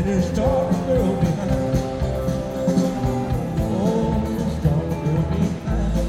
his darling girl behind. Oh, his darling girl behind.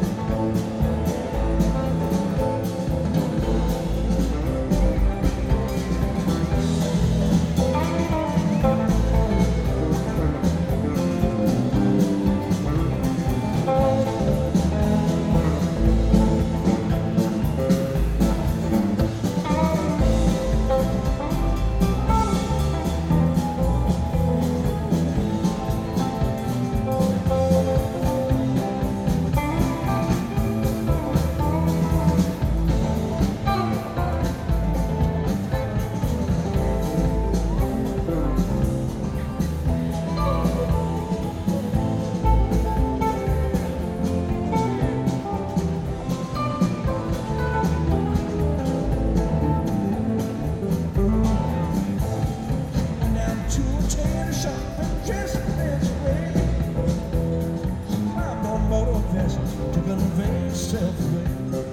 To convey yourself away.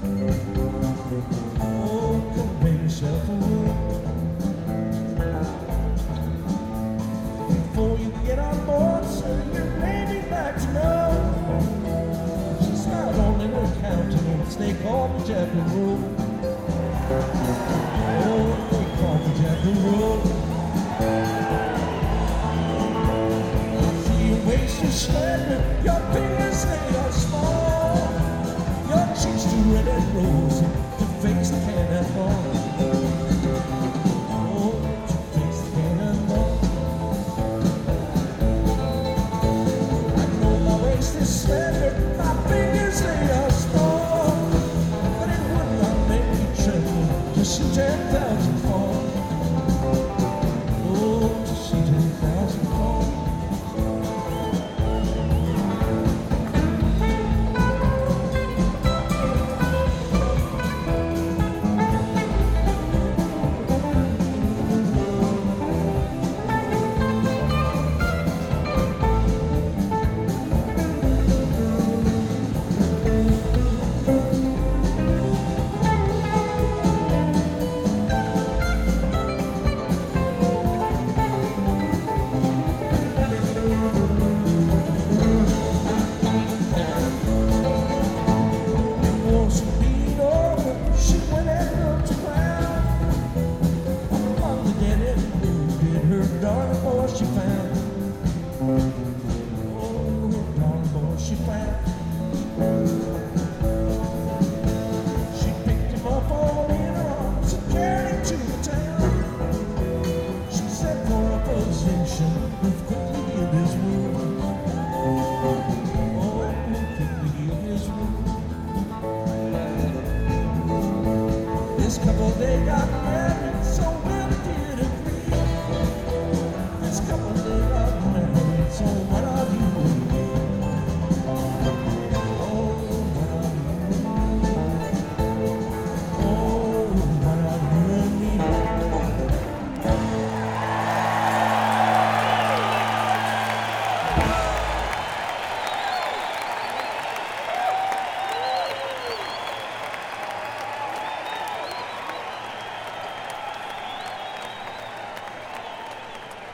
Oh, convey yourself away. Before you get on board, sir, your baby back to know. She smiled on in her countenance, they called me Jackal Roll. Oh, they called me Jackal Roll. See your waist is slender, your fingers they are small. Your cheeks too red and rosy, your face the cannonball. Oh, your face the cannonball. I know my waist is slender, my fingers they are small, but it would not make me tremble to see 10,000 fall. Oh, to see 10,000 fall. Darling boy she found. Oh, darling boy she found. She picked him up all in her arms and carried him to the town. She said for a physician who quickly healed his wounds. Oh, who quickly healed his wounds. This couple they got married, so well it did agree. This couple they got married, so